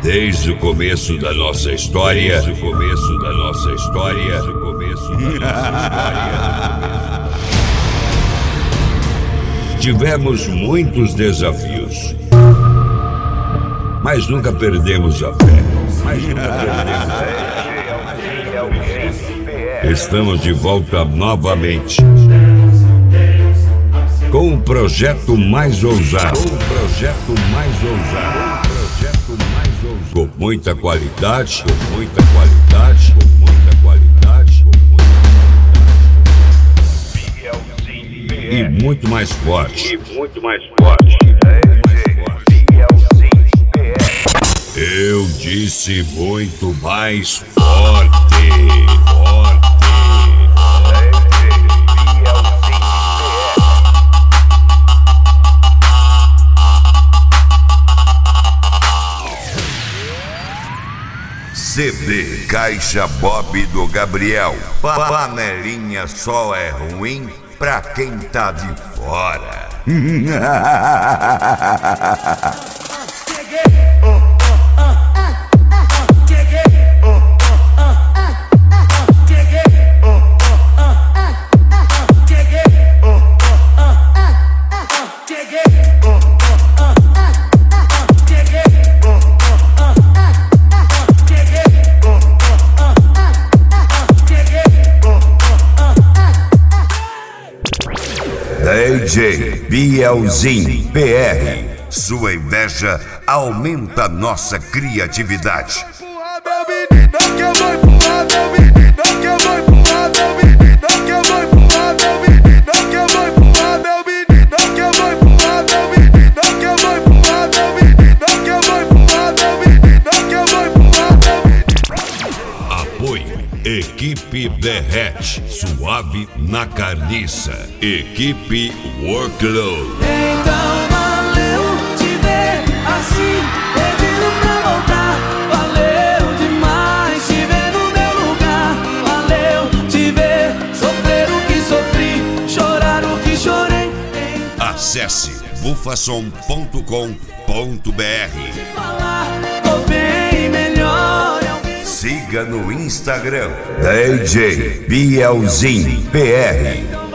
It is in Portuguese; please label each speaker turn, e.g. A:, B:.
A: Desde o começo da nossa história, tivemos muitos desafios, mas nunca perdemos a fé. Estamos de volta novamente com um projeto mais ousado, com muita qualidade, e muito mais forte. Eu disse muito mais forte. CD Caixa Bob do Gabriel. Panelinha só é ruim pra quem tá de fora. DJ Bielzinho PR. Sua inveja aumenta nossa criatividade. Apoio Equipe Derrete, suave na carniça. Equipe Workload.
B: Então valeu te ver assim, pedindo pra voltar. Valeu demais te ver no meu lugar. Valeu te ver sofrer o que sofri, chorar o que chorei.
A: Acesse bufason.com.br.
B: Falar, tô bem melhor.
A: Siga no Instagram DJ Bielzinho PR.